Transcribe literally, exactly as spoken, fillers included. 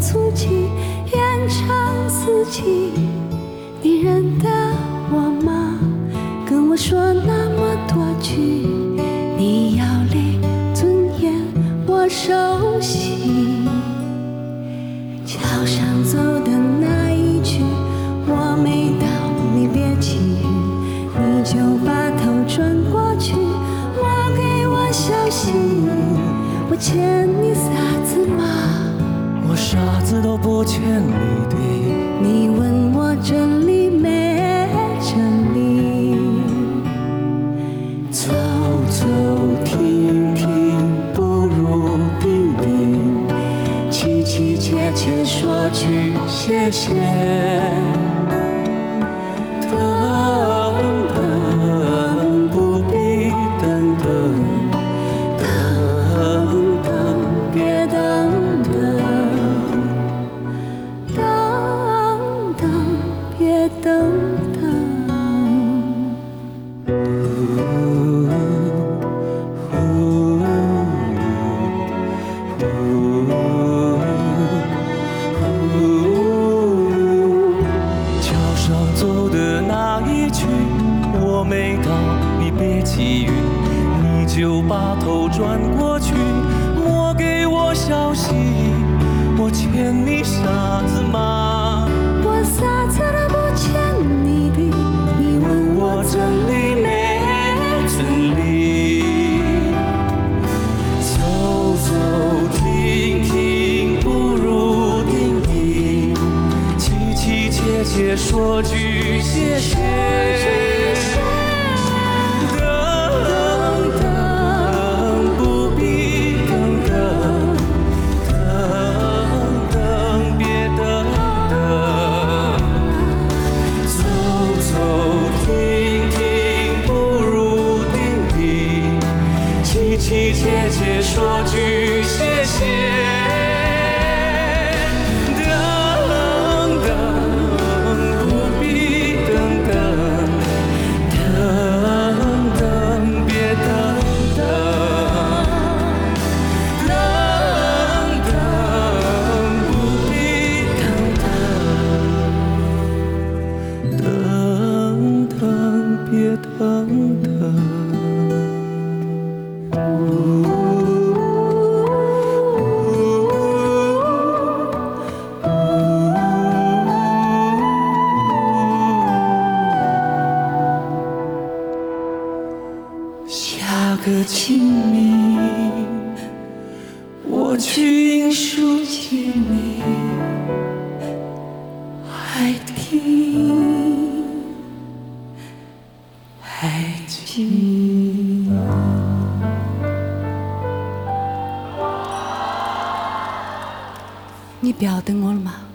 足迹，延长四季。你认得我吗？跟我说那么多句，你要离尊严我熟悉。桥上走的那一句，我没到，你别急，你就把头转过去，我给我消息，我欠你啥子吗？ 我啥子都不欠你的。 你问我真理没真理？ 走走停停不如定定，凄凄切切说句谢谢。等等不必等等，等等别等等， 等等别等等。 桥上走的那一句我没到，你别急于，你就把头转过去，莫给我消息，我欠你啥子吗？ 我啥子都不欠你的，你问我我真理没真理？走走停停不如定定，凄凄切切说句谢谢。等等不必等等，等等别等等，走走停停不如定定，凄凄切切说句谢谢。等等不必等等，等等别等等，等等不必等等，等等别等等。下个清明，我去樱树见你，还听还听。 你不要等我了吗？